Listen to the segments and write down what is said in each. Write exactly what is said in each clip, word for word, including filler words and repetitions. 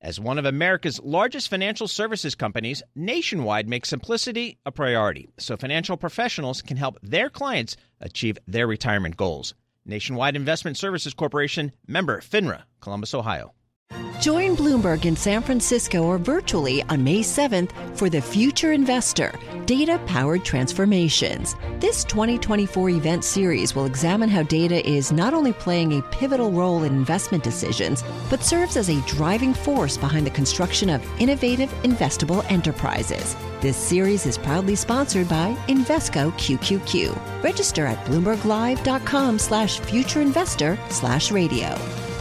As one of America's largest financial services companies, Nationwide makes simplicity a priority so financial professionals can help their clients achieve their retirement goals. Nationwide Investment Services Corporation, member FINRA, Columbus, Ohio. Join Bloomberg in San Francisco or virtually on May seventh for The Future Investor, Data-Powered Transformations. This twenty twenty-four event series will examine how data is not only playing a pivotal role in investment decisions, but serves as a driving force behind the construction of innovative, investable enterprises. This series is proudly sponsored by Invesco Q Q Q. Register at bloomberglive.com slash futureinvestor slash radio.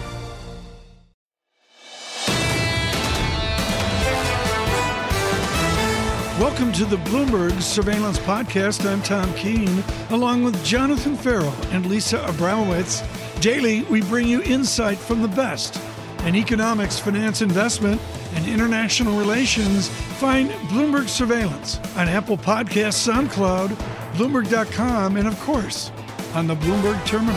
Welcome to the Bloomberg Surveillance Podcast. I'm Tom Keene, along with Jonathan Farrell and Lisa Abramowitz. Daily, we bring you insight from the best in economics, finance, investment, and international relations. Find Bloomberg Surveillance on Apple Podcasts, SoundCloud, Bloomberg dot com, and of course, on the Bloomberg Terminal.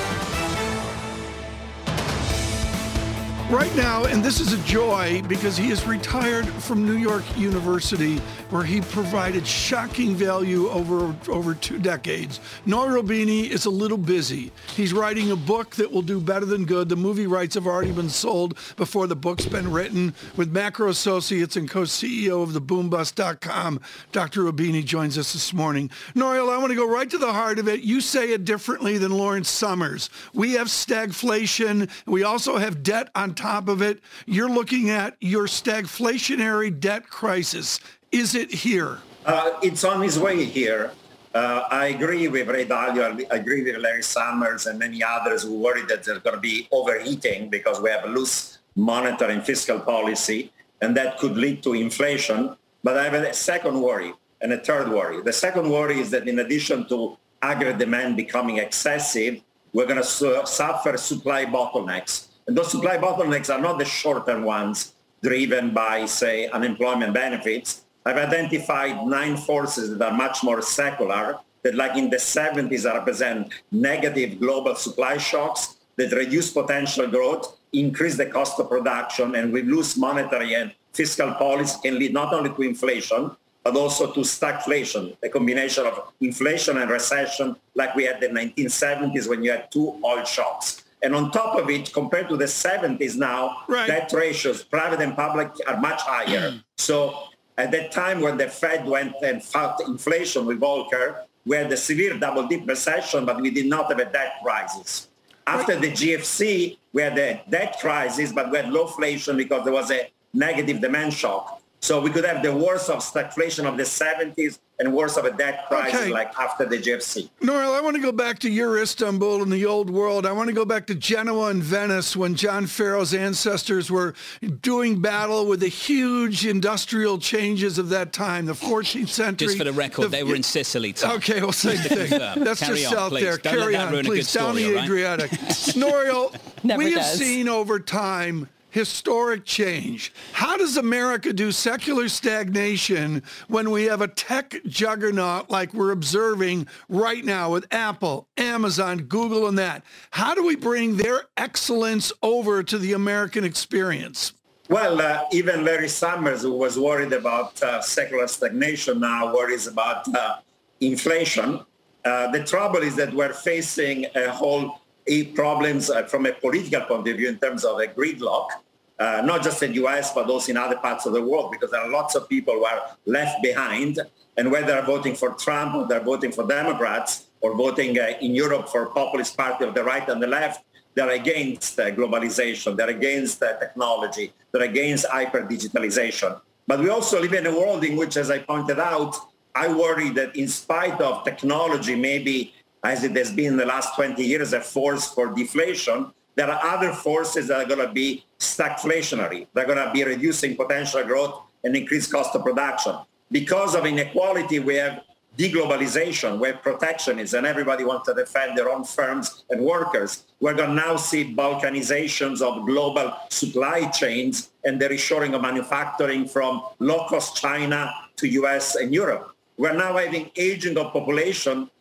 Right now, and this is a joy because he is retired from New York University, where he provided shocking value over over two decades. Nouriel Roubini is a little busy. He's writing a book that will do better than good. The movie rights have already been sold before the book's been written. With Macro Associates and co-C E O of the boom bust dot com, Doctor Roubini joins us this morning. Nouriel, I want to go right to the heart of it. You say it differently than Lawrence Summers. We have stagflation. We also have debt on top of it. You're looking at your stagflationary debt crisis. Is it here? Uh, it's on its way here. Uh, I agree with Ray Dalio. I agree with Larry Summers and many others who worry that there's going to be overheating because we have a loose monetary and fiscal policy, and that could lead to inflation. But I have a second worry and a third worry. The second worry is that in addition to aggregate demand becoming excessive, we're going to su- suffer supply bottlenecks. And those supply bottlenecks are not the short-term ones driven by, say, unemployment benefits. I've identified nine forces that are much more secular, that like in the seventies represent negative global supply shocks that reduce potential growth, increase the cost of production, and with loose monetary and fiscal policy can lead not only to inflation, but also to stagflation, a combination of inflation and recession like we had in the nineteen seventies when you had two oil shocks. And on top of it, compared to the seventies now, right, debt ratios, private and public, are much higher. So at that time when the Fed went and fought inflation with Volcker, we had a severe double-dip recession, but we did not have a debt crisis. After the G F C, we had a debt crisis, but we had lowflation because there was a negative demand shock. So we could have the worst of stagflation of the seventies and worse of a debt crisis okay. like after the G F C. Nouriel, I want to go back to your Istanbul in the old world. I want to go back to Genoa and Venice when John Farrell's ancestors were doing battle with the huge industrial changes of that time, the fourteenth century. Just for the record, the, they were in Sicily, Tom. Okay, well, same thing. That's Carry just on, out please. there. Don't Carry let that on, please. Story, Down the right? Adriatic. Nouriel, we have does. seen over time historic change. How does America do secular stagnation when we have a tech juggernaut like we're observing right now with Apple, Amazon, Google, and that? How do we bring their excellence over to the American experience? Well, uh, even Larry Summers, who was worried about uh, secular stagnation, now worries about uh, inflation. Uh, the trouble is that we're facing a whole problems uh, from a political point of view in terms of a gridlock, uh, not just in the U S, but also in other parts of the world, because there are lots of people who are left behind. And whether they're voting for Trump or they're voting for Democrats or voting uh, in Europe for populist party of the right and the left, they're against uh, globalization. They're against uh, technology. They're against hyper-digitalization. But we also live in a world in which, as I pointed out, I worry that in spite of technology, maybe as it has been in the last twenty years, a force for deflation, there are other forces that are going to be stagflationary. They're going to be reducing potential growth and increased cost of production. Because of inequality, we have deglobalization, we have protectionism, and everybody wants to defend their own firms and workers. We're going to now see balkanizations of global supply chains and the reshoring of manufacturing from low-cost China to U S and Europe. We're now having aging of population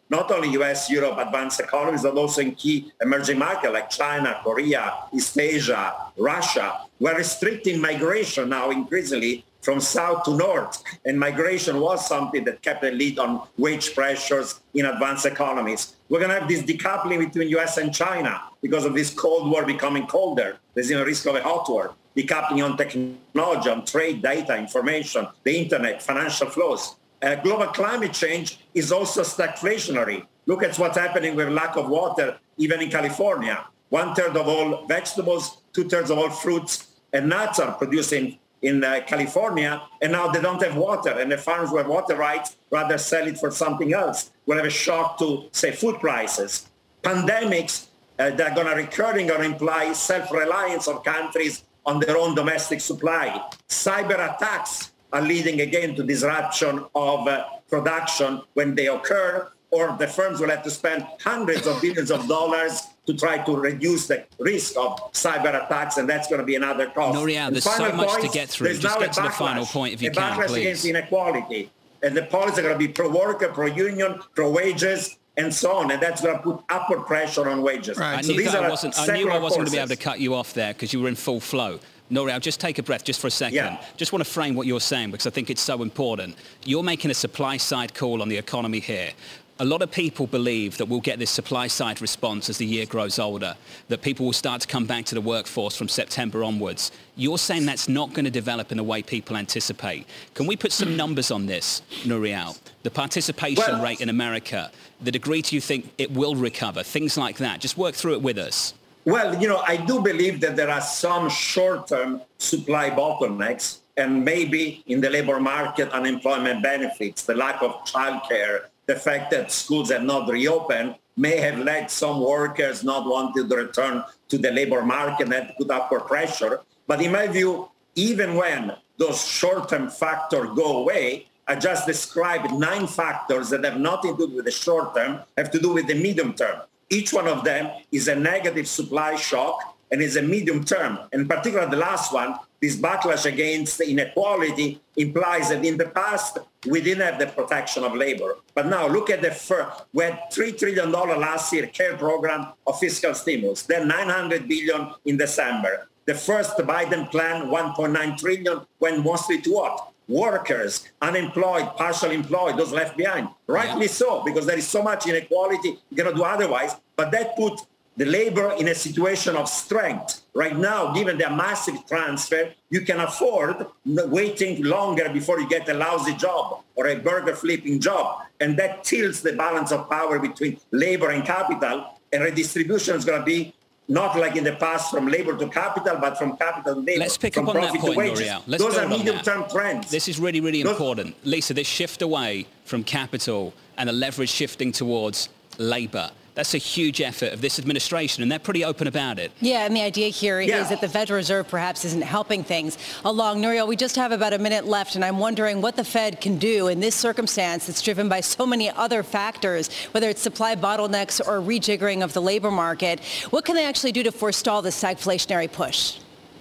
not only U S, Europe, advanced economies, but also in key emerging markets like China, Korea, East Asia, Russia. We're restricting migration now increasingly from south to north. And migration was something that kept a lid on wage pressures in advanced economies. We're going to have this decoupling between U S and China because of this Cold War becoming colder. There's even a risk of a hot war. Decoupling on technology, on trade, data, information, the internet, financial flows. Uh, global climate change is also stagflationary. Look at what's happening with lack of water, even in California. One third of all vegetables, two thirds of all fruits and nuts are produced in, in uh, California, and now they don't have water, and the farmers who have water rights rather sell it for something else. We'll have a shock to, say, food prices. Pandemics uh, that are going to recurring or imply self-reliance of countries on their own domestic supply. Cyber attacks are leading again to disruption of uh, production when they occur, or the firms will have to spend hundreds of billions of dollars to try to reduce the risk of cyber attacks, and that's going to be another cost. Nouriel, there's so much point, to get through. Just get to the final point if you can, please. A backlash against inequality. And the policies are going to be pro-worker, pro-union, pro-wages, and so on, and that's going to put upward pressure on wages. Right. So I knew, these I are wasn't, I knew I wasn't forces. going to be able to cut you off there because you were in full flow. Nouriel, just take a breath just for a second. Yeah. Just want to frame what you're saying because I think it's so important. You're making a supply-side call on the economy here. A lot of people believe that we'll get this supply-side response as the year grows older, that people will start to come back to the workforce from September onwards. You're saying that's not going to develop in the way people anticipate. Can we put some numbers on this, Nouriel? The participation well, rate in America, the degree to you think it will recover, things like that. Just work through it with us. Well, you know, I do believe that there are some short-term supply bottlenecks, and maybe in the labor market, unemployment benefits, the lack of childcare, the fact that schools have not reopened may have led some workers not wanting to return to the labor market and put upward pressure. But in my view, even when those short-term factors go away, I just described nine factors that have nothing to do with the short term, have to do with the medium term. Each one of them is a negative supply shock and is a medium term. In particular, the last one, this backlash against inequality implies that in the past, we didn't have the protection of labor. But now look at the first, we had three trillion dollars last year care program of fiscal stimulus, then nine hundred billion dollars in December. The first Biden plan, one point nine trillion dollars, went mostly to what? Workers, unemployed, partially employed, those left behind. Rightly yeah. so, because there is so much inequality, you cannot do otherwise. But that put the labor in a situation of strength. Right now, given the massive transfer, you can afford waiting longer before you get a lousy job or a burger flipping job. And that tilts the balance of power between labor and capital. And redistribution is going to be not like in the past from labor to capital, but from capital to labor. Let's pick up on that point, Nouriel. Let's Those build are on medium-term that. trends. This is really, really Those... important. Lisa, this shift away from capital and the leverage shifting towards labor, that's a huge effort of this administration, and they're pretty open about it. Yeah, and the idea here yeah. is that the Federal Reserve perhaps isn't helping things along. Nouriel, we just have about a minute left, and I'm wondering what the Fed can do in this circumstance that's driven by so many other factors, whether it's supply bottlenecks or rejiggering of the labor market. What can they actually do to forestall this stagflationary push?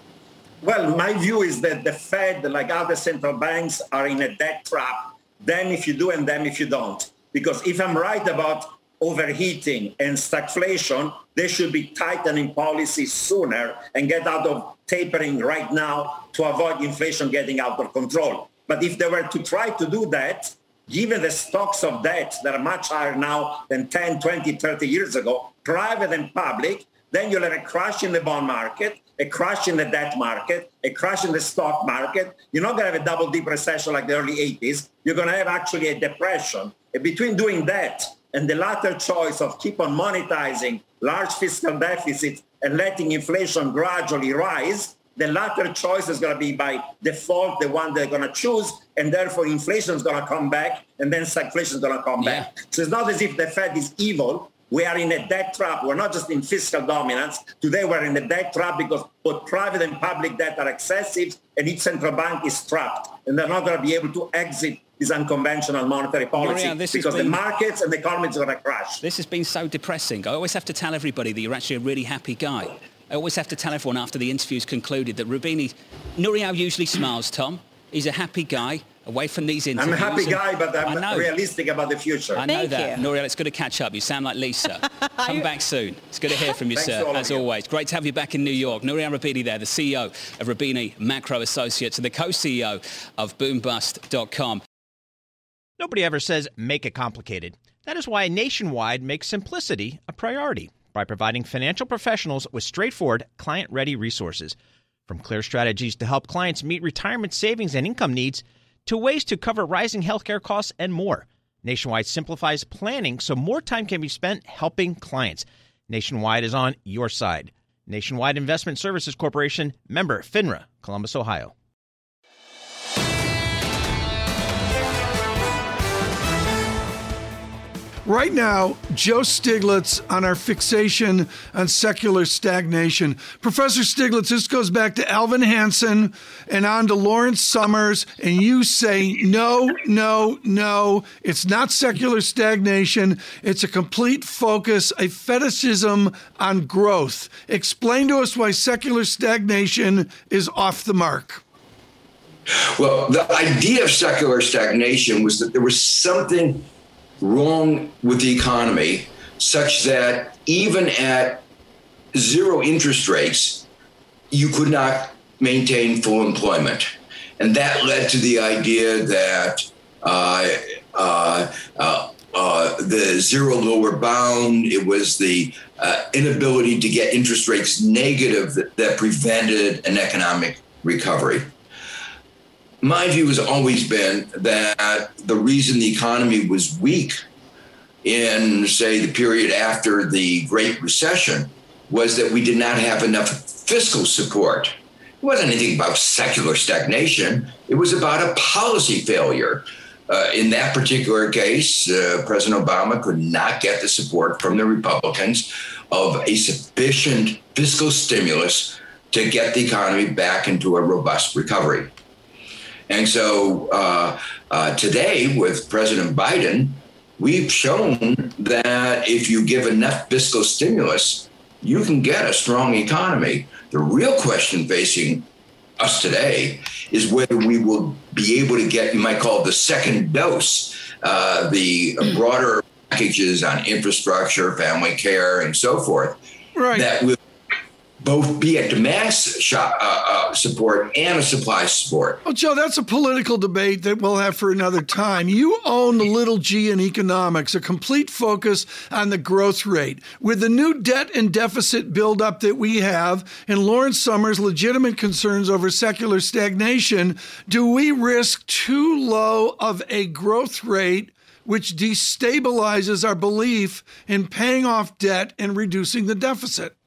Well, my view is that the Fed, like other central banks, are in a debt trap. Then if you do and then if you don't. Because if I'm right about overheating and stagflation, they should be tightening policy sooner and get out of tapering right now to avoid inflation getting out of control. But if they were to try to do that, given the stocks of debt that are much higher now than ten, twenty, thirty years ago, private and public, then you'll have a crash in the bond market, a crash in the debt market, a crash in the stock market. You're not going to have a double-dip recession like the early eighties. You're going to have actually a depression. And between doing that and the latter choice of keep on monetizing large fiscal deficits and letting inflation gradually rise, the latter choice is going to be by default the one they're going to choose, and therefore inflation is going to come back, and then stagflation is going to come yeah. back. So it's not as if the Fed is evil. We are in a debt trap. We're not just in fiscal dominance. Today we're in a debt trap because both private and public debt are excessive, and each central bank is trapped, and they're not going to be able to exit this unconventional monetary policy Nouriel, because been, the markets and the economy is going to crash. This has been so depressing. I always have to tell everybody that you're actually a really happy guy. I always have to tell everyone after the interview's concluded that Roubini, Nouriel usually smiles, Tom. He's a happy guy. Away from these I'm interviews. a happy guy, but I'm I know. realistic about the future. I know Thank that. you. Nouriel, it's good to catch up. You sound like Lisa. Come back soon. It's good to hear from you, Thanks sir, to all of as you. always. Great to have you back in New York. Nouriel Roubini there, the C E O of Roubini Macro Associates and the co-C E O of boom bust dot com. Nobody ever says make it complicated. That is why Nationwide makes simplicity a priority by providing financial professionals with straightforward, client-ready resources. From clear strategies to help clients meet retirement savings and income needs, to ways to cover rising healthcare costs and more. Nationwide simplifies planning so more time can be spent helping clients. Nationwide is on your side. Nationwide Investment Services Corporation, member FINRA, Columbus, Ohio. Right now, Joe Stiglitz on our fixation on secular stagnation. Professor Stiglitz, this goes back to Alvin Hansen and on to Lawrence Summers, and you say, no, no, no, it's not secular stagnation. It's a complete focus, a fetishism on growth. Explain to us why secular stagnation is off the mark. Well, the idea of secular stagnation was that there was something wrong with the economy such that even at zero interest rates, you could not maintain full employment. And that led to the idea that uh, uh, uh, uh, the zero lower bound, it was the uh, inability to get interest rates negative that, that prevented an economic recovery. My view has always been that the reason the economy was weak in, say, the period after the Great Recession was that we did not have enough fiscal support. It wasn't anything about secular stagnation. It was about a policy failure. Uh, in that particular case, uh, President Obama could not get the support from the Republicans of a sufficient fiscal stimulus to get the economy back into a robust recovery. And so uh, uh, today, with President Biden, we've shown that if you give enough fiscal stimulus, you can get a strong economy. The real question facing us today is whether we will be able to get, you might call it the second dose, uh, the broader packages on infrastructure, family care, and so forth, Right. that will both be a demand shop, uh, uh, support and a supply support. Well, Joe, that's a political debate that we'll have for another time. You own the little G in economics, a complete focus on the growth rate. With the new debt and deficit buildup that we have and Lawrence Summers' legitimate concerns over secular stagnation, do we risk too low of a growth rate which destabilizes our belief in paying off debt and reducing the deficit?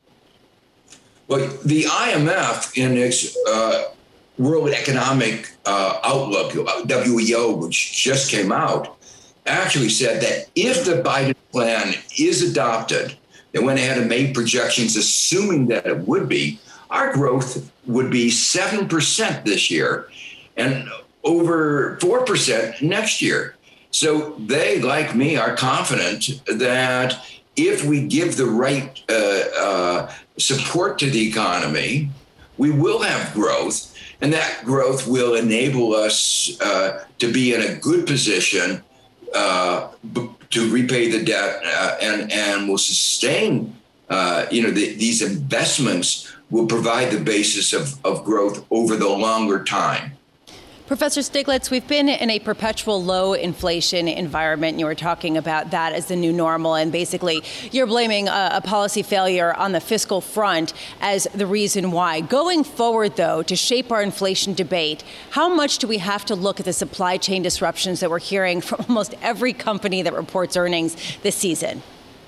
Well, the I M F, in its uh, World Economic uh, Outlook, W E O, which just came out, actually said that if the Biden plan is adopted, they went ahead and made projections assuming that it would be, our growth would be seven percent this year and over four percent next year. So they, like me, are confident that if we give the right uh, uh, support to the economy, we will have growth, and that growth will enable us uh, to be in a good position uh, b- to repay the debt uh, and, and will sustain, uh, you know, the, these investments will provide the basis of, of growth over the longer time. Professor Stiglitz, we've been in a perpetual low inflation environment. You were talking about that as the new normal, and basically you're blaming a, a policy failure on the fiscal front as the reason why. Going forward, though, to shape our inflation debate, how much do we have to look at the supply chain disruptions that we're hearing from almost every company that reports earnings this season?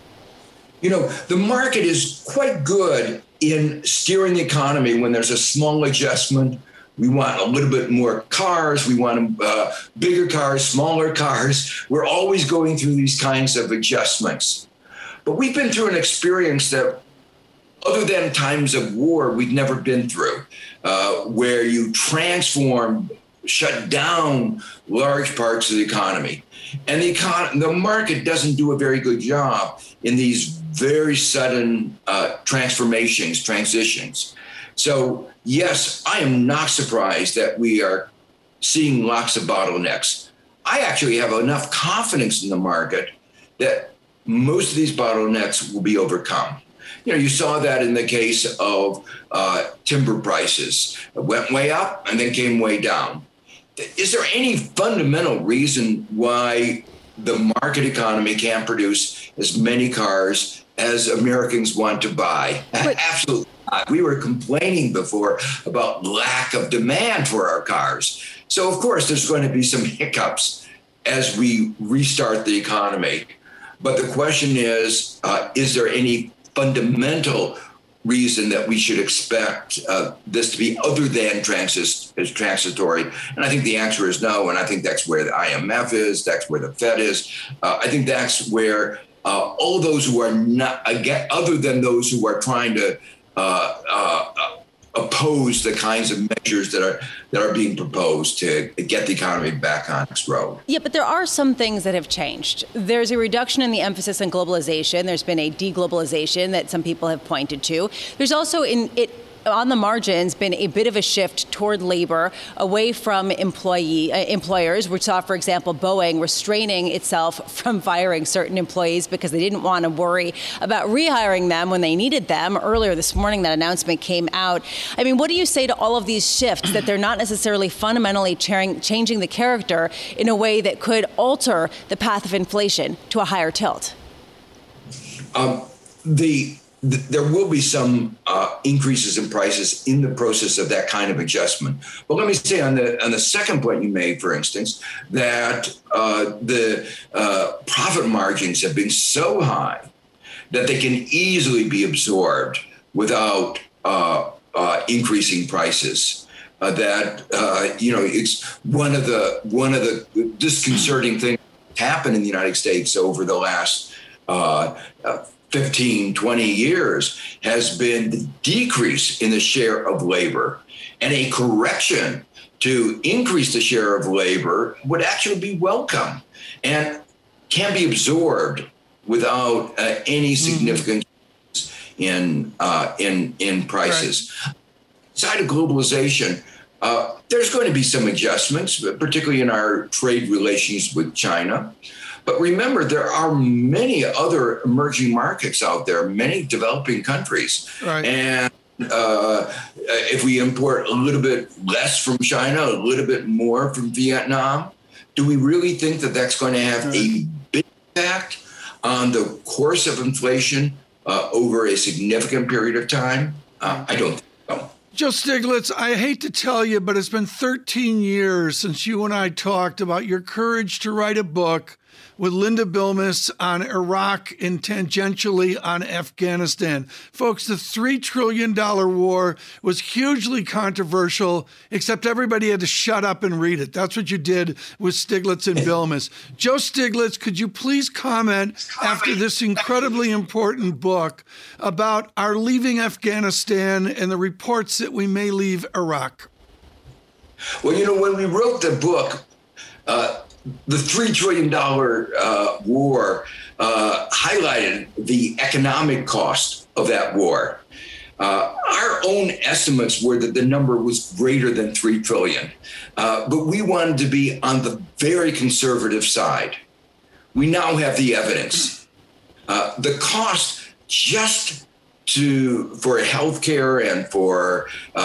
You know, the market is quite good in steering the economy when there's a small adjustment. We want a little bit more cars. We want uh, bigger cars, smaller cars. We're always going through these kinds of adjustments. But we've been through an experience that, other than times of war, we've never been through, uh, where you transform, shut down large parts of the economy. And the, econ- the market doesn't do a very good job in these very sudden uh, transformations, transitions. So, yes, I am not surprised that we are seeing lots of bottlenecks. I actually have enough confidence in the market that most of these bottlenecks will be overcome. You know, you saw that in the case of uh, timber prices. It went way up and then came way down. Is there any fundamental reason why the market economy can't produce as many cars as Americans want to buy? But- Absolutely not. We were complaining before about lack of demand for our cars. So, of course, there's going to be some hiccups as we restart the economy. But the question is, uh, is there any fundamental reason that we should expect uh, this to be other than transit, is transitory? And I think the answer is no. And I think that's where the I M F is. That's where the Fed is. Uh, I think that's where uh, all those who are not, again, other than those who are trying to uh, uh, oppose the kinds of measures that are that are being proposed to get the economy back on its road. Yeah, but there are some things that have changed. There's a reduction in the emphasis on globalization. There's been a deglobalization that some people have pointed to. There's also in it on the margins been a bit of a shift toward labor away from employee uh, employers. We saw, for example, Boeing restraining itself from firing certain employees because they didn't want to worry about rehiring them when they needed them. Earlier this morning, that announcement came out. I mean, what do you say to all of these shifts that they're not necessarily fundamentally chairing, changing the character in a way that could alter the path of inflation to a higher tilt? Um, the There will be some uh, increases in prices in the process of that kind of adjustment. But let me say on the on the second point you made, for instance, that uh, the uh, profit margins have been so high that they can easily be absorbed without uh, uh, increasing prices. Uh, that uh, you know, it's one of the one of the disconcerting things that happened in the United States over the last Uh, uh, fifteen, twenty years has been the decrease in the share of labor, and a correction to increase the share of labor would actually be welcome and can be absorbed without uh, any significant mm-hmm. in uh, in in prices. Right. Side of globalization, uh, there's going to be some adjustments, particularly in our trade relations with China. But remember, there are many other emerging markets out there, many developing countries. Right. And uh, if we import a little bit less from China, a little bit more from Vietnam, do we really think that that's going to have a big impact on the course of inflation uh, over a significant period of time? Uh, I don't think so. Joe Stiglitz, I hate to tell you, but it's been thirteen years since you and I talked about your courage to write a book with Linda Bilmes on Iraq and tangentially on Afghanistan. Folks, the three trillion dollars war was hugely controversial, except everybody had to shut up and read it. That's what you did with Stiglitz and Bilmes. Joe Stiglitz, could you please comment after this incredibly important book about our leaving Afghanistan and the reports that we may leave Iraq? Well, you know, when we wrote the book, uh, the three trillion dollars uh, war uh, highlighted the economic cost of that war. Uh, our own estimates were that the number was greater than three trillion dollars, uh, but we wanted to be on the very conservative side. We now have the evidence. Uh, the cost just to for healthcare and for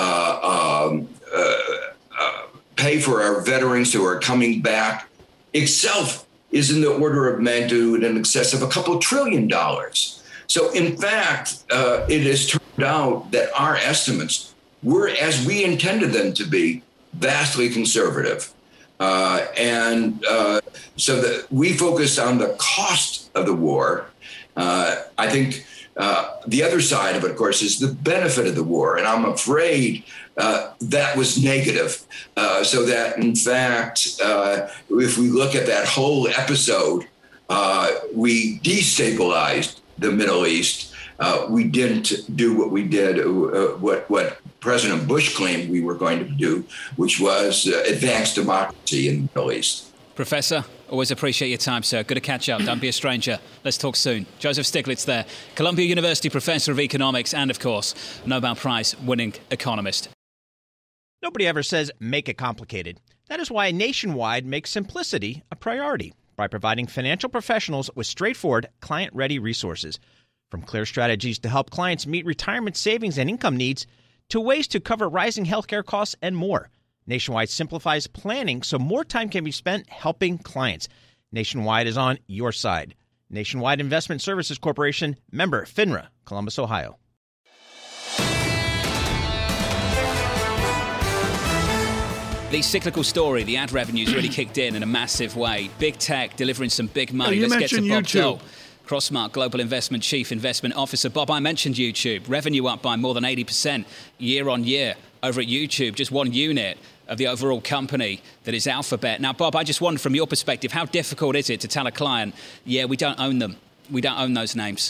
uh, um, uh, uh, pay for our veterans who are coming back itself is in the order of magnitude in excess of a couple trillion dollars. So, in fact, uh, it has turned out that our estimates were, as we intended them to be, vastly conservative. Uh, and uh, so that we focused on the cost of the war. Uh, I think uh, the other side of it, of course, is the benefit of the war. And I'm afraid uh, that was negative. Uh, so that, in fact, uh, if we look at that whole episode, uh, we destabilized the Middle East. Uh, we didn't do what we did, uh, what, what President Bush claimed we were going to do, which was uh, advance democracy in the Middle East. Professor, always appreciate your time, sir. Good to catch up. Don't be a stranger. Let's talk soon. Joseph Stiglitz there, Columbia University Professor of Economics and, of course, Nobel Prize-winning economist. Nobody ever says make it complicated. That is why Nationwide makes simplicity a priority by providing financial professionals with straightforward, client-ready resources. From clear strategies to help clients meet retirement savings and income needs to ways to cover rising healthcare costs and more. Nationwide simplifies planning so more time can be spent helping clients. Nationwide is on your side. Nationwide Investment Services Corporation, member FINRA, Columbus, Ohio. The cyclical story, the ad revenues really kicked in in a massive way. Big tech delivering some big money. Oh, you Let's get to mentioned Bob YouTube. Dole, Crossmark Global Investment Chief Investment Officer. Bob, I mentioned YouTube. Revenue up by more than eighty percent year on year over at YouTube, just one unit of the overall company that is Alphabet. Now, Bob, I just wonder from your perspective, how difficult is it to tell a client, yeah, we don't own them. We don't own those names.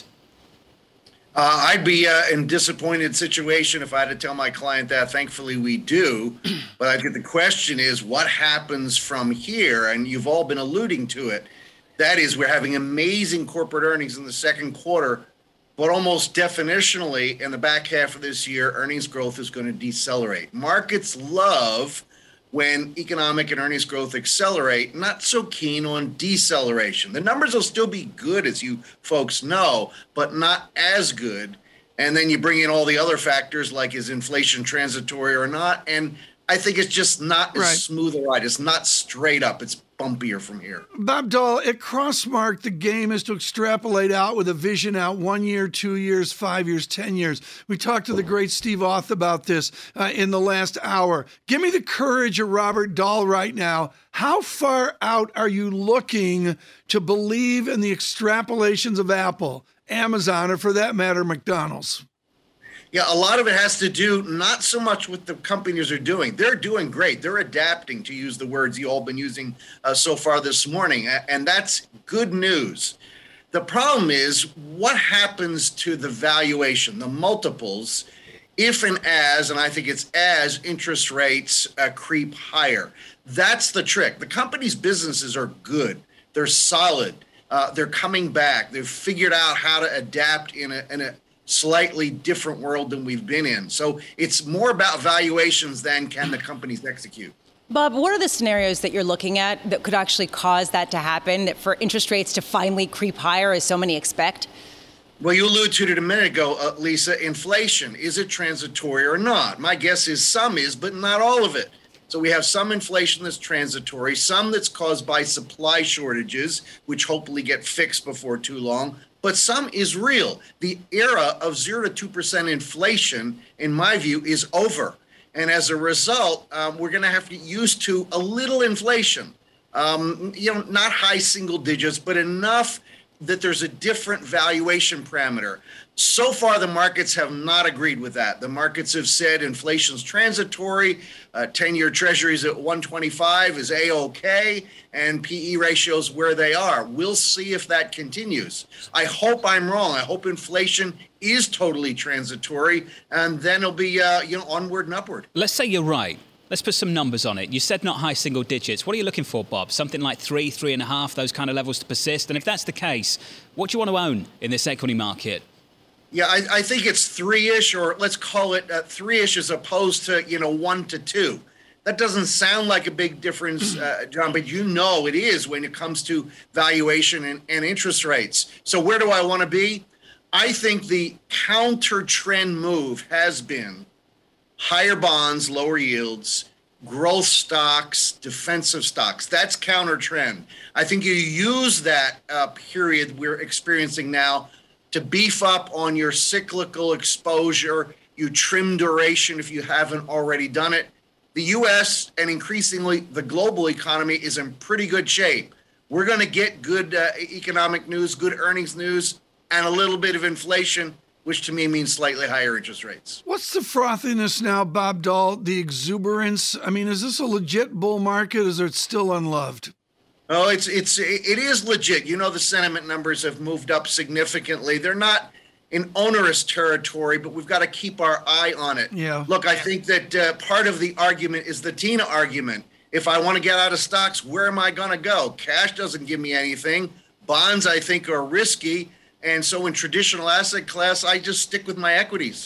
Uh, I'd be uh, in a disappointed situation if I had to tell my client that. Thankfully, we do. But I think the question is, what happens from here? And you've all been alluding to it. That is, we're having amazing corporate earnings in the second quarter, but almost definitionally in the back half of this year, earnings growth is going to decelerate. Markets love when economic and earnings growth accelerate, not so keen on deceleration. The numbers will still be good, as you folks know, but not as good. And then you bring in all the other factors like is inflation transitory or not. And I think it's just not as Right. smooth a ride. It's not straight up. It's bumpier from here. Bob Dole, at Crossmark, the game is to extrapolate out with a vision out one year, two years, five years, ten years. We talked to the great Steve Auth about this uh, in the last hour. Give me the courage of Robert Dahl right now. How far out are you looking to believe in the extrapolations of Apple, Amazon, or for that matter, McDonald's? Yeah, a lot of it has to do not so much with the companies are doing. They're doing great. They're adapting, to use the words you all been using uh, so far this morning, and that's good news. The problem is what happens to the valuation, the multiples, if and as, and I think it's as, interest rates uh, creep higher. That's the trick. The company's businesses are good. They're solid. Uh, they're coming back. They've figured out how to adapt in a, in a slightly different world than we've been in. So it's more about valuations than can the companies execute. Bob, what are the scenarios that you're looking at that could actually cause that to happen, for interest rates to finally creep higher as so many expect? Well, you alluded to it a minute ago, uh, Lisa. Inflation, is it transitory or not? My guess is some is, but not all of it. So we have some inflation that's transitory, some that's caused by supply shortages, which hopefully get fixed before too long, but some is real. The era of zero to two percent inflation, in my view, is over. And as a result, um, we're going to have to get used to a little inflation. Um, you know, not high single digits, but enough that there's a different valuation parameter. So far, the markets have not agreed with that. The markets have said inflation's transitory, uh, ten-year treasuries at one twenty-five is A-OK, and P E ratios where they are. We'll see if that continues. I hope I'm wrong. I hope inflation is totally transitory, and then it'll be uh, you know, onward and upward. Let's say you're right. Let's put some numbers on it. You said not high single digits. What are you looking for, Bob? Something like three, three and a half, those kind of levels to persist? And if that's the case, what do you want to own in this equity market? Yeah, I, I think it's three-ish, or let's call it uh, three-ish as opposed to, you know, one to two. That doesn't sound like a big difference, uh, John, but you know it is when it comes to valuation and, and interest rates. So where do I want to be? I think the counter-trend move has been higher bonds, lower yields, growth stocks, defensive stocks. That's counter trend. I think you use that uh, period we're experiencing now to beef up on your cyclical exposure. You trim duration if you haven't already done it. The U S and increasingly the global economy is in pretty good shape. We're going to get good uh, economic news, good earnings news, and a little bit of inflation, which to me means slightly higher interest rates. What's the frothiness now, Bob Dahl, the exuberance? I mean, is this a legit bull market, or is it still unloved? Oh, it's it's it is legit. You know, the sentiment numbers have moved up significantly. They're not in onerous territory, but we've got to keep our eye on it. Yeah. Look, I think that uh, part of the argument is the Tina argument. If I want to get out of stocks, where am I going to go? Cash doesn't give me anything. Bonds, I think, are risky. And so in traditional asset class, I just stick with my equities.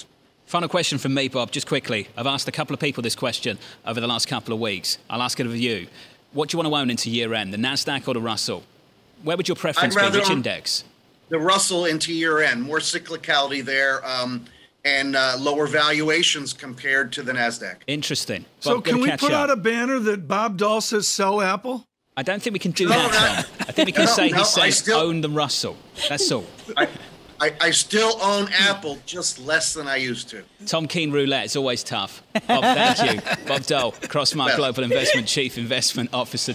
Final question from me, Bob, just quickly. I've asked a couple of people this question over the last couple of weeks. I'll ask it of you. What do you want to own into year end, the NASDAQ or the Russell? Where would your preference be? Which index? The Russell into year end. More cyclicality there um, and uh, lower valuations compared to the NASDAQ. Interesting. So Bob, can we put up. out a banner that Bob Dahl says sell Apple? I don't think we can do no, that, no. Tom. I think we can no, say no, he says still, own the Russell. That's all. I, I, I still own Apple, just less than I used to. Tom Keene roulette is always tough. Bob, thank you. Bob Dole, Crossmark Global Investment Chief Investment Officer.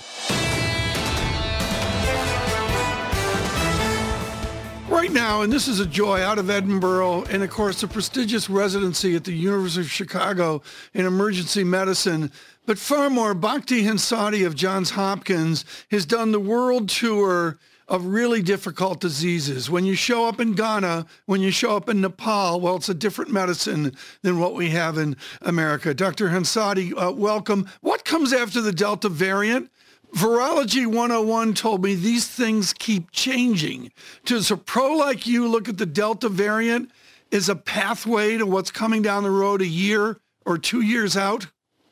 Right now, and this is a joy, out of Edinburgh, and of course the prestigious residency at the University of Chicago in emergency medicine. But far more, Bhakti Hansadi of Johns Hopkins has done the world tour of really difficult diseases. When you show up in Ghana, when you show up in Nepal, well, it's a different medicine than what we have in America. Doctor Hansadi, uh, welcome. What comes after the Delta variant? Virology one oh one told me these things keep changing. Does a pro like you look at the Delta variant as a pathway to what's coming down the road a year or two years out?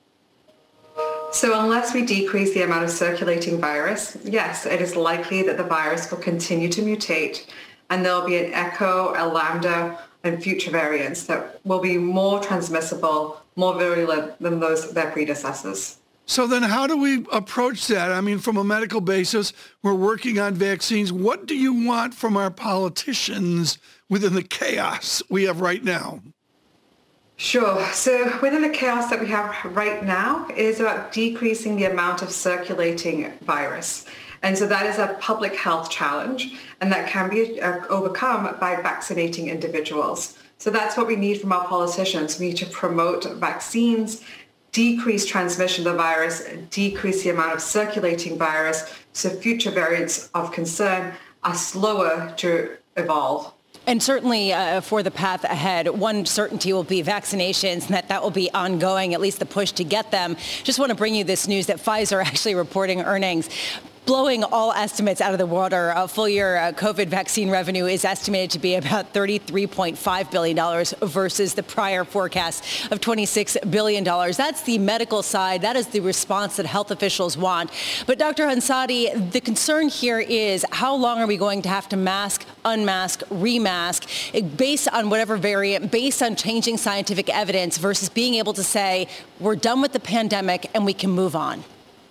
So unless we decrease the amount of circulating virus, yes, it is likely that the virus will continue to mutate, and there'll be an echo, a lambda, and future variants that will be more transmissible, more virulent than those their predecessors. So then how do we approach that? I mean, from a medical basis, we're working on vaccines. What do you want from our politicians within the chaos we have right now? Sure. So within the chaos that we have right now, it is about decreasing the amount of circulating virus. And so that is a public health challenge, and that can be uh, overcome by vaccinating individuals. So that's what we need from our politicians. We need to promote vaccines, decrease transmission of the virus, decrease the amount of circulating virus, so future variants of concern are slower to evolve. And certainly uh, for the path ahead, one certainty will be vaccinations, and that that will be ongoing, at least the push to get them. Just want to bring you this news that Pfizer actually reporting earnings blowing all estimates out of the water. Uh, full year uh, COVID vaccine revenue is estimated to be about thirty-three point five billion dollars versus the prior forecast of twenty-six billion dollars. That's the medical side. That is the response that health officials want. But Doctor Hansadi, the concern here is how long are we going to have to mask, unmask, remask based on whatever variant, based on changing scientific evidence versus being able to say we're done with the pandemic and we can move on?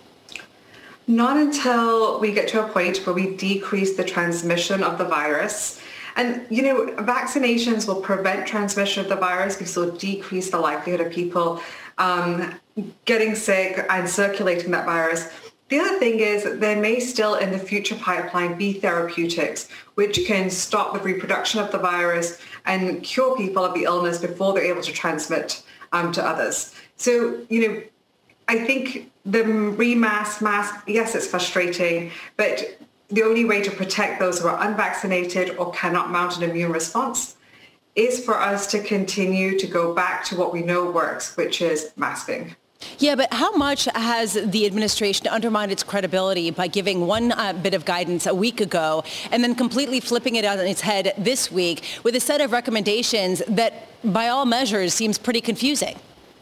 Not until we get to a point where we decrease the transmission of the virus. And, you know, vaccinations will prevent transmission of the virus because they'll decrease the likelihood of people um, getting sick and circulating that virus. The other thing is there may still in the future pipeline be therapeutics which can stop the reproduction of the virus and cure people of the illness before they're able to transmit um, to others. So, you know, I think the remask mask, yes, it's frustrating, but the only way to protect those who are unvaccinated or cannot mount an immune response is for us to continue to go back to what we know works, which is masking. Yeah, but how much has the administration undermined its credibility by giving one uh, bit of guidance a week ago and then completely flipping it on its head this week with a set of recommendations that, by all measures, seems pretty confusing?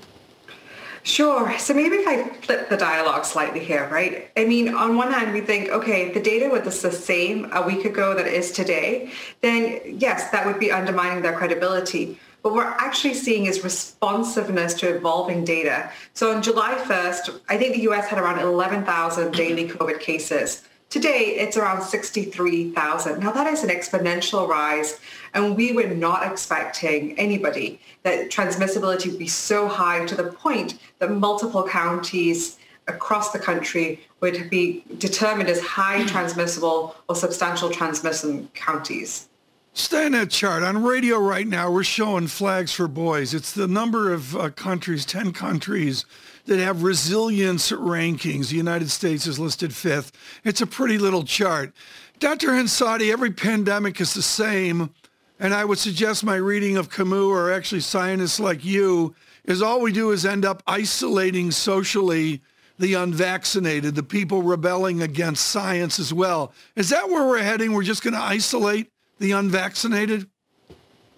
Sure. So maybe if I flip the dialogue slightly here, right? I mean, on one hand, we think, okay, if the data was the same a week ago that it is today, then yes, that would be undermining their credibility. What we're actually seeing is responsiveness to evolving data. So on July first, I think the U S had around eleven thousand daily COVID cases. Today, it's around sixty-three thousand. Now, that is an exponential rise, and we were not expecting anybody that transmissibility would be so high to the point that multiple counties across the country would be determined as high transmissible or substantial transmission counties. Stay on that chart. On radio right now, we're showing flags for boys. It's the number of uh, countries, ten countries, that have resilience rankings. The United States is listed fifth. It's a pretty little chart. Doctor Hansadi, every pandemic is the same, and I would suggest my reading of Camus, or actually scientists like you, is all we do is end up isolating socially the unvaccinated, the people rebelling against science as well. Is that where we're heading? We're just going to isolate the unvaccinated?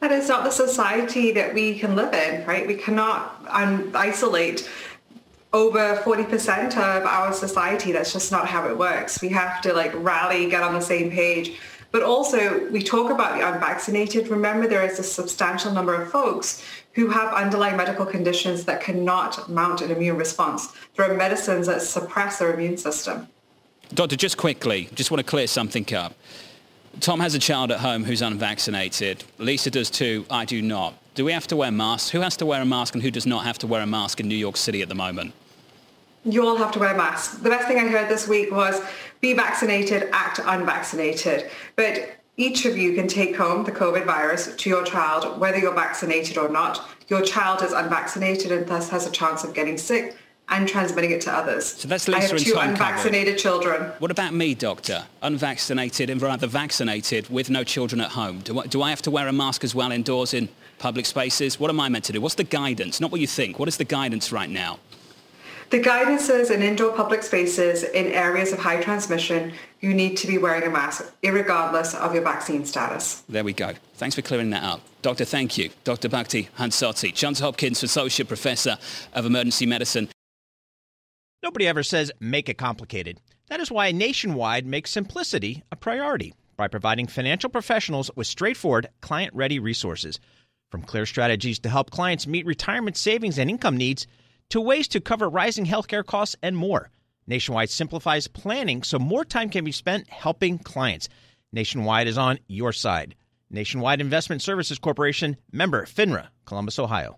That is not the society that we can live in, right? We cannot um, isolate over forty percent of our society. That's just not how it works. We have to like rally, get on the same page. But also, we talk about the unvaccinated. Remember, there is a substantial number of folks who have underlying medical conditions that cannot mount an immune response. There are medicines that suppress their immune system. Doctor, just quickly, just want to clear something up. Tom has a child at home who's unvaccinated. Lisa does too. I do not. Do we have to wear masks? Who has to wear a mask and who does not have to wear a mask in New York City at the moment? You all have to wear masks. The best thing I heard this week was be vaccinated, act unvaccinated. But each of you can take home the COVID virus to your child, whether you're vaccinated or not. Your child is unvaccinated and thus has a chance of getting sick and transmitting it to others. So that's Lisa I have and two Tom unvaccinated covered. Children. What about me, doctor? Unvaccinated and rather vaccinated with no children at home. Do I, do I have to wear a mask as well indoors in public spaces? What am I meant to do? What's the guidance? Not what you think. What is the guidance right now? The guidance is in indoor public spaces in areas of high transmission, you need to be wearing a mask, irregardless of your vaccine status. There we go. Thanks for clearing that up. Doctor, thank you. Doctor Bhakti Hansotti, Johns Hopkins Associate Professor of Emergency Medicine. Nobody ever says make it complicated. That is why Nationwide makes simplicity a priority by providing financial professionals with straightforward, client-ready resources. From clear strategies to help clients meet retirement savings and income needs, to ways to cover rising healthcare costs and more. Nationwide simplifies planning so more time can be spent helping clients. Nationwide is on your side. Nationwide Investment Services Corporation, member FINRA, Columbus, Ohio.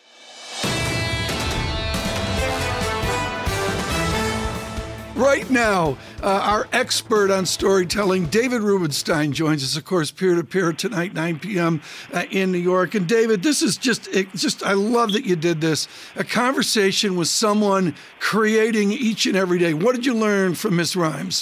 Right now, uh, our expert on storytelling, David Rubenstein, joins us, of course, peer-to-peer tonight, nine p.m. Uh, in New York. And David, this is just, it, just I love that you did this. A conversation with someone creating each and every day. What did you learn from Miss Rhimes?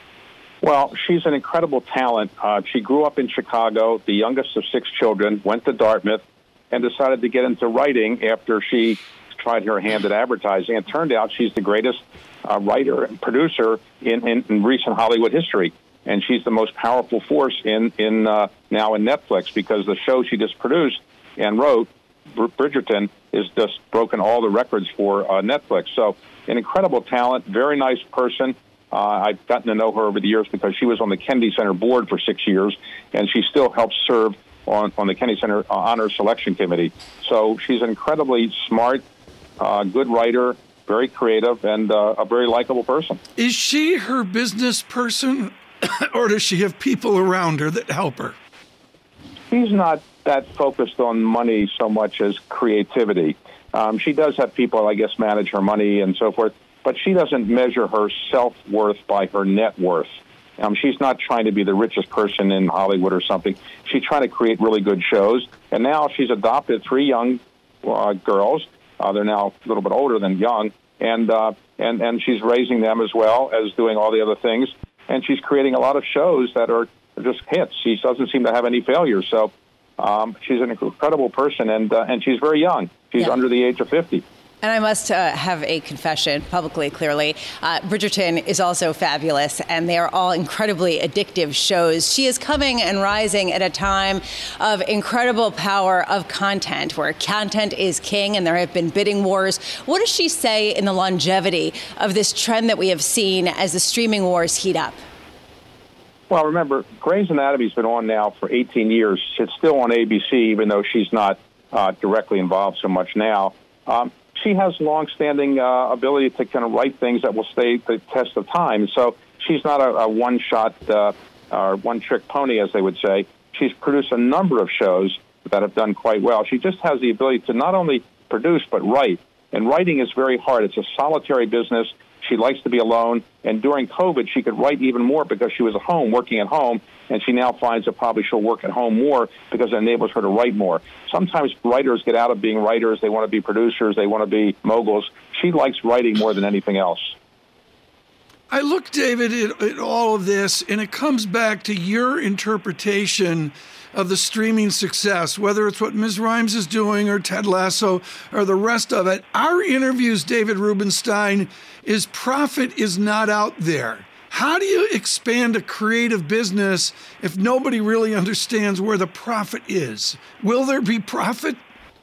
Well, she's an incredible talent. Uh, she grew up in Chicago, the youngest of six children, went to Dartmouth, and decided to get into writing after she tried her hand at advertising. It turned out she's the greatest uh, writer and producer in, in, in recent Hollywood history. And she's the most powerful force in, in uh, now in Netflix, because the show she just produced and wrote, Bridgerton, is just broken all the records for uh, Netflix. So an incredible talent, very nice person. Uh, I've gotten to know her over the years because she was on the Kennedy Center board for six years, and she still helps serve on, on the Kennedy Center uh, Honor Selection Committee. So she's an incredibly smart, uh, good writer, very creative, and uh, a very likable person. Is she her business person, or does she have people around her that help her? She's not that focused on money so much as creativity. Um, she does have people, I guess, manage her money and so forth, but she doesn't measure her self-worth by her net worth. Um, she's not trying to be the richest person in Hollywood or something. She's trying to create really good shows, and now she's adopted three young uh, girls. Uh, they're now a little bit older than young, and uh, and and she's raising them as well as doing all the other things. And she's creating a lot of shows that are just hits. She doesn't seem to have any failures. So um, she's an incredible person, and uh, and she's very young. She's yeah. under the age of fifty. And I must uh, have a confession publicly, clearly. Uh, Bridgerton is also fabulous, and they are all incredibly addictive shows. She is coming and rising at a time of incredible power of content, where content is king and there have been bidding wars. What does she say in the longevity of this trend that we have seen as the streaming wars heat up? Well, remember, Grey's Anatomy's been on now for eighteen years. It's still on A B C, even though she's not uh, directly involved so much now. Um, She has long-standing uh, ability to kind of write things that will stay the test of time. So she's not a, a one-shot uh, or one-trick pony, as they would say. She's produced a number of shows that have done quite well. She just has the ability to not only produce but write. And writing is very hard. It's a solitary business. She likes to be alone. And during COVID, she could write even more because she was at home, working at home. And she now finds that probably she'll work at home more because it enables her to write more. Sometimes writers get out of being writers. They want to be producers. They want to be moguls. She likes writing more than anything else. I look, David, at, at all of this, and it comes back to your interpretation of the streaming success, whether it's what Miz Rhimes is doing or Ted Lasso or the rest of it. Our interviews, David Rubenstein, is profit is not out there. How do you expand a creative business if nobody really understands where the profit is? Will there be profit?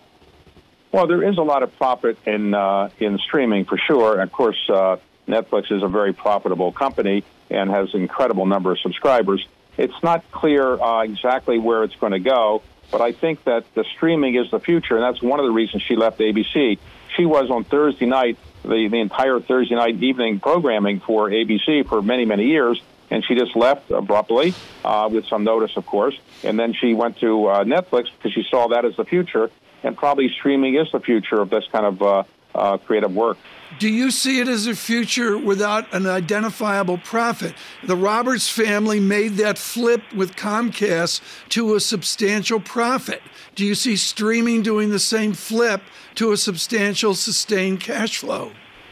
Well, there is a lot of profit in uh, in streaming for sure. Of course, uh, Netflix is a very profitable company and has an incredible number of subscribers. It's not clear uh, exactly where it's going to go, but I think that the streaming is the future, and that's one of the reasons she left A B C. She was on Thursday night, the, the entire Thursday night evening programming for A B C for many, many years, and she just left abruptly, uh, with some notice, of course, and then she went to uh, Netflix because she saw that as the future, and probably streaming is the future of this kind of uh, uh, creative work. Do you see it as a future without an identifiable profit? The Roberts family made that flip with Comcast to a substantial profit. Do you see streaming doing the same flip to a substantial, sustained cash flow?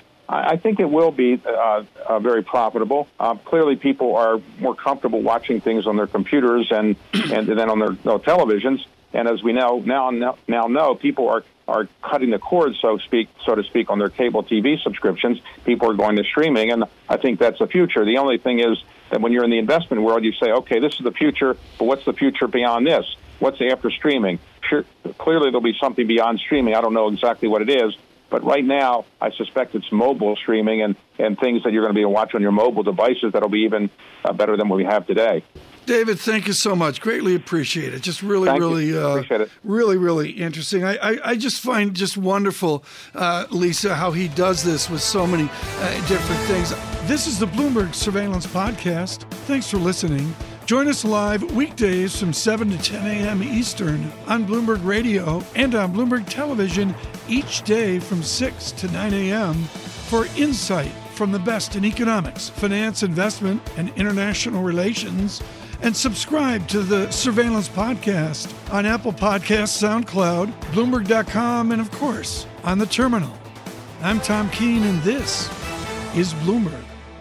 I think it will be uh, uh, very profitable. Uh, clearly, people are more comfortable watching things on their computers and, and then on their, their televisions. And as we know now, now know, people are, are cutting the cord, so speak, so to speak, on their cable T V subscriptions. People are going to streaming, and I think that's the future. The only thing is that when you're in the investment world, you say, okay, this is the future, but what's the future beyond this? What's after streaming? Sure, clearly, there'll be something beyond streaming. I don't know exactly what it is, but right now, I suspect it's mobile streaming and, and things that you're going to be able to watch on your mobile devices that'll be even uh, better than what we have today. David, thank you so much. Greatly appreciate it. Just really, Thank really, uh, appreciate it. really, really interesting. I, I, I just find just wonderful, uh, Lisa, how he does this with so many uh, different things. This is the Bloomberg Surveillance Podcast. Thanks for listening. Join us live weekdays from seven to ten a.m. Eastern on Bloomberg Radio and on Bloomberg Television each day from six to nine a.m. for insight from the best in economics, finance, investment, and international relations. And subscribe to the Surveillance Podcast on Apple Podcasts, SoundCloud, Bloomberg dot com, and of course, on the terminal. I'm Tom Keene, and this is Bloomberg.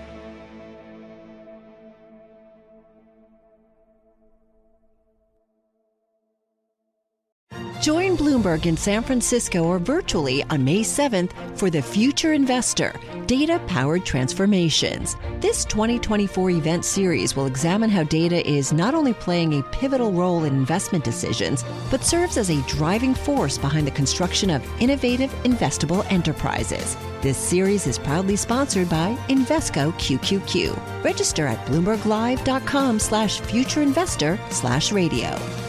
Join Bloomberg in San Francisco or virtually on May seventh for The Future Investor, Data-Powered Transformations. This twenty twenty-four event series will examine how data is not only playing a pivotal role in investment decisions, but serves as a driving force behind the construction of innovative, investable enterprises. This series is proudly sponsored by Invesco Q Q Q. Register at bloomberg live dot com slash future investor slash radio.